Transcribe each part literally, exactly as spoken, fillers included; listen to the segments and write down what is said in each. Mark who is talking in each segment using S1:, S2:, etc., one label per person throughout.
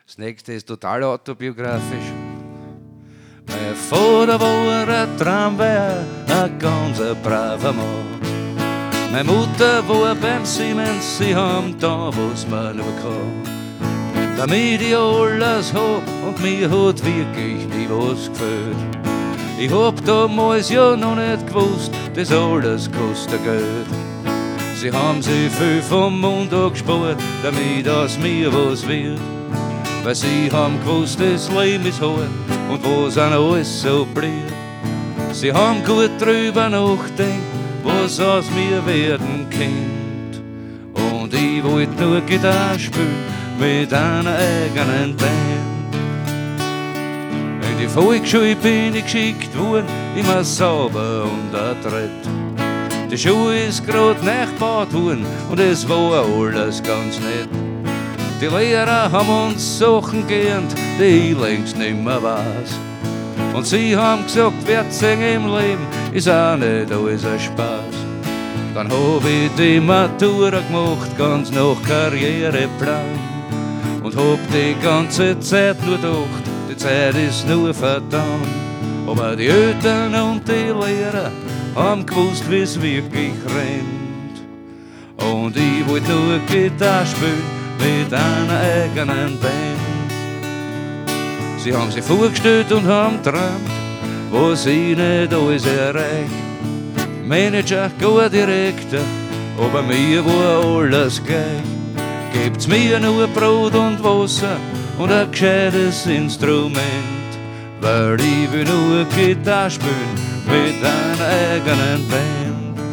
S1: Das nächste ist total autobiografisch. Mein Vater war ein Tramwär, ein ganz braver Mann. Meine Mutter war beim Siemens, sie haben da, was man nur kann. Damit ich alles hab und mir hat wirklich nie was gefällt. Ich hab damals ja noch nicht gewusst, das alles kostet Geld. Sie haben sich viel vom Mund angespart, damit aus mir was wird. Weil sie haben gewusst, das Leben ist hart und was an alles so blöd. Sie haben gut drüber nachdenkt, was aus mir werden könnte. Und ich wollte nur Gitarre spielen mit einer eigenen Band. In die Volksschule bin ich geschickt worden, immer sauber und adrett. Die Schule ist grad nachgebaut worden und es war alles ganz nett. Die Lehrer haben uns Sachen gelernt, die ich längst nicht mehr weiß. Und sie haben gesagt, wer singen im Leben ist auch nicht alles ein Spaß. Dann hab ich die Matura gemacht, ganz nach Karriereplan. Und hab die ganze Zeit nur gedacht, die Zeit ist nur verdammt. Aber die Eltern und die Lehrer haben gewusst, wie's wirklich rennt. Und ich wollte nur Gitarre spielen mit einer eigenen Band. Sie haben sich vorgestellt und haben geträumt, was ich nicht alles erreicht. Manager, gar Direktor, aber mir war alles gleich. Gebt's mir nur Brot und Wasser und ein gescheites Instrument, weil ich will nur Gitarre spielen mit einer eigenen Band.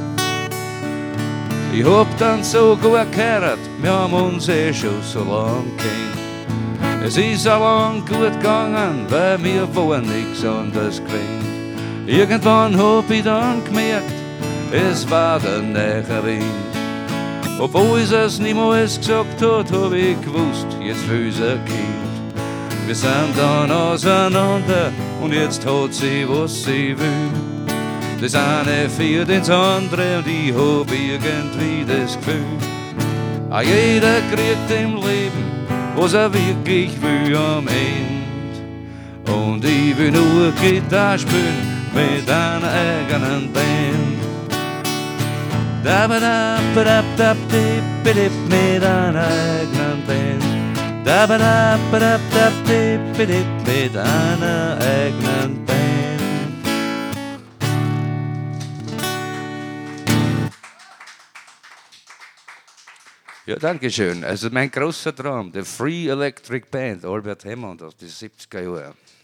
S1: Ich hab dann sogar geheiratet, wir haben uns eh schon so lang kennt. Es ist auch lang gut gegangen, weil wir waren nix anderes gewöhnt. Irgendwann hab ich dann gemerkt, es war der neue Wind. Obwohl es es niemals gesagt hat, hab ich gewusst, jetzt will's ein Kind. Wir sind dann auseinander und jetzt hat sie, was sie will. Das eine führt ins andere und ich hab irgendwie das Gefühl, auch jeder kriegt im Leben, was er wirklich will am Ende. Und ich will nur Gitarre spielen mit einer eigenen Band. Da ba da ba da da dip dip mit einer eigenen Band. Da ba da ba da da dip dip mit einer eigenen Band. Ja, danke schön. Also mein großer Traum, der Free Electric Band, Albert Hammond aus den siebziger Jahren.